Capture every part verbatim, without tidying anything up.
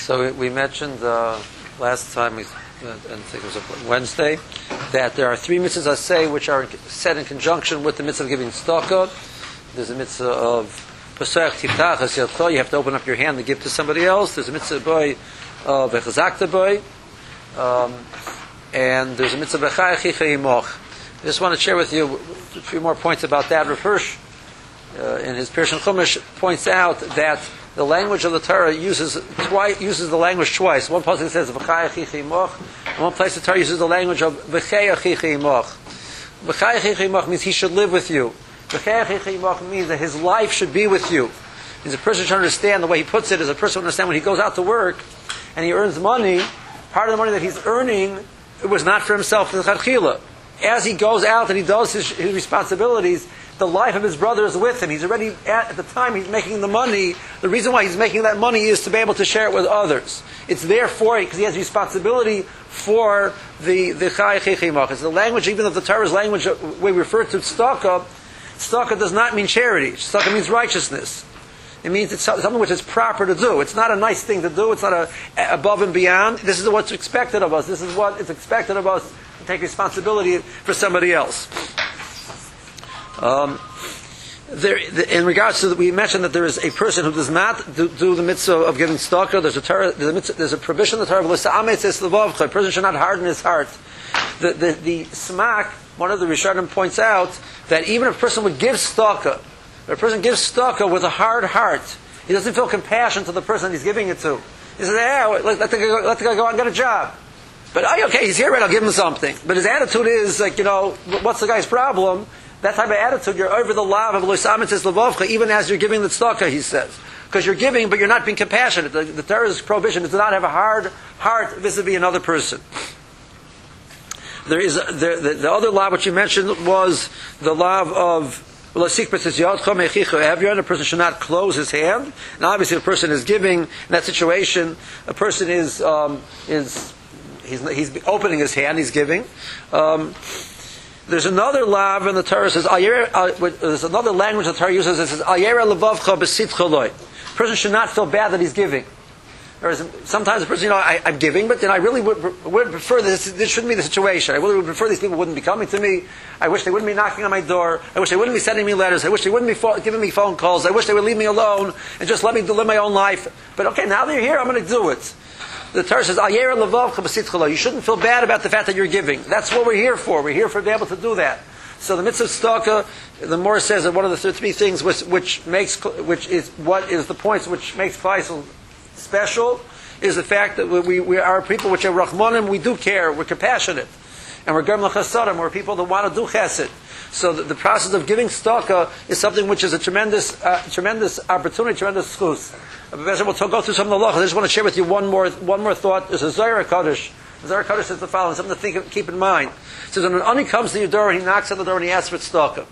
So we mentioned uh, last time, we, uh, I think it was a Wednesday, that there are three mitzvahs I say which are said in conjunction with the mitzvah of giving tzedakah. There's a mitzvah of Pesach Tiftach Es Yadcha, you have to open up your hand to give to somebody else. There's a mitzvah boy of Echazakta boy, um, and there's a mitzvah Bechai Achicha Yimoch. I just want to share with you a few more points about that. Rav Hirsch, uh, in his Pirush Chumash, points out that the language of the Torah uses twice, uses the language twice. One place it says "V'chai achicha yimoch," and one place the Torah uses the language of "V'chei achicha yimoch." "V'chai achicha yimoch" means he should live with you. "V'chei achicha yimoch" means that his life should be with you. Means a person should understand. The way he puts it is a person should understand when he goes out to work and he earns money. Part of the money that he's earning, it was not for himself. As he goes out and he does his, his responsibilities, the life of his brother is with him. He's already, at, at the time he's making the money, the reason why he's making that money is to be able to share it with others. It's there for him because he has responsibility for the the Chai Chechimach. It's the language, even of the Torah's language, we refer to tzedakah. Tzedakah does not mean charity. Tzedakah means righteousness. It means it's something which is proper to do. It's not a nice thing to do. It's not a, above and beyond. This is what's expected of us. This is what is expected of us to take responsibility for somebody else. Um, there, in regards to, we mentioned that there is a person who does not do, do the mitzvah of giving tzedakah. There's a Torah, there's a, mitzvah, there's a provision in the Torah. A person should not harden his heart. The the, the Smak, one of the Rishonim points out that even if a person would give tzedakah, if a person gives tzedakah with a hard heart, he doesn't feel compassion to the person he's giving it to. He says, "Yeah, let, let the guy go, let the guy go and get a job." But oh, okay, he's here, right? I'll give him something. But his attitude is like, you know, what's the guy's problem? That type of attitude, you're over the lav of loisametis levavcha, even as you're giving the tzedakah, he says. Because you're giving, but you're not being compassionate. The, the Torah's prohibition is to not have a hard heart vis-a-vis another person. There is a, there, the, the other lav which you mentioned was the lav of lasik b'tzis yadcha mechicha evyon. A person should not close his hand. And obviously, if a person is giving in that situation, a person is um, is he's he's opening his hand, he's giving. Um, There's another lav in the Torah says, uh, there's another language the Torah uses that says, Ayera levavcha besitcha loy. A person should not feel bad that he's giving. Whereas sometimes a person, you know, I, I'm giving, but then I really would, would prefer this, this shouldn't be the situation. I really would prefer these people wouldn't be coming to me. I wish they wouldn't be knocking on my door. I wish they wouldn't be sending me letters. I wish they wouldn't be fo- giving me phone calls. I wish they would leave me alone and just let me live my own life. But okay, now they're here, I'm going to do it. The Torah says, Ayera levavcha besitcha loy. You shouldn't feel bad about the fact that you're giving. That's what we're here for. We're here for to be able to do that. So the mitzvah of tzedakah, the Morah says that one of the three things which, which makes, which is what is the points which makes Kleisel special, is the fact that we, we are people which are rachmanim. We do care. We're compassionate, and we're gem l'chasadim. We're people that want to do chesed. So the, the process of giving tzedakah is something which is a tremendous, uh, tremendous opportunity, tremendous schus. We'll go through some of the halachas. I just want to share with you one more, one more thought. There's a Zohar Kodesh. The Zohar Kodesh says the following, something to think, keep in mind. It says when an ani comes to your door and he knocks on the door and he asks for tzedakah.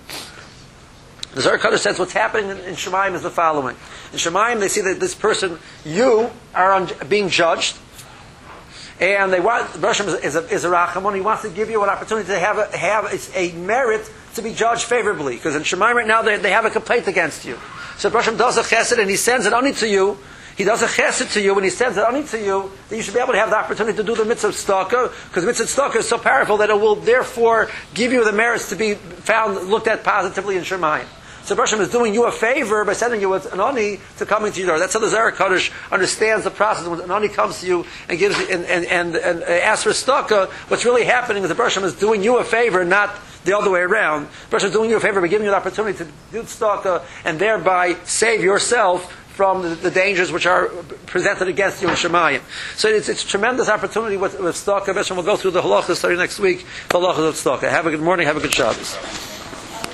The Zohar Kodesh says what's happening in, in Shemayim is the following. In Shemayim they see that this person, you, are on, being judged, and they want, Rosh Hashanah is a, is a rachamon. He wants to give you an opportunity to have a, have a, a merit to be judged favorably. Because in Shemayim right now they, they have a complaint against you. So if Rosh Hashanah does a chesed and he sends it only to you, he does a chesed to you and he sends it only to you, then you should be able to have the opportunity to do the mitzvah tzedakah, because mitzvah tzedakah is so powerful that it will therefore give you the merits to be found, looked at positively in Shemayim. So Rosh Hashanah is doing you a favor by sending you an ani to coming to your door. That's how the Zohar Kodesh understands the process. When an ani comes to you and gives and and, and, and asks for tzedakah, what's really happening is the Rosh Hashanah is doing you a favor, not the other way around. The Rosh Hashanah is doing you a favor by giving you the opportunity to do tzedakah and thereby save yourself from the, the dangers which are presented against you in Shemayim. So it's, it's a tremendous opportunity with, with tzedakah. We'll go through the halachas starting next week. The halachas of tzedakah. Have a good morning. Have a good Shabbos.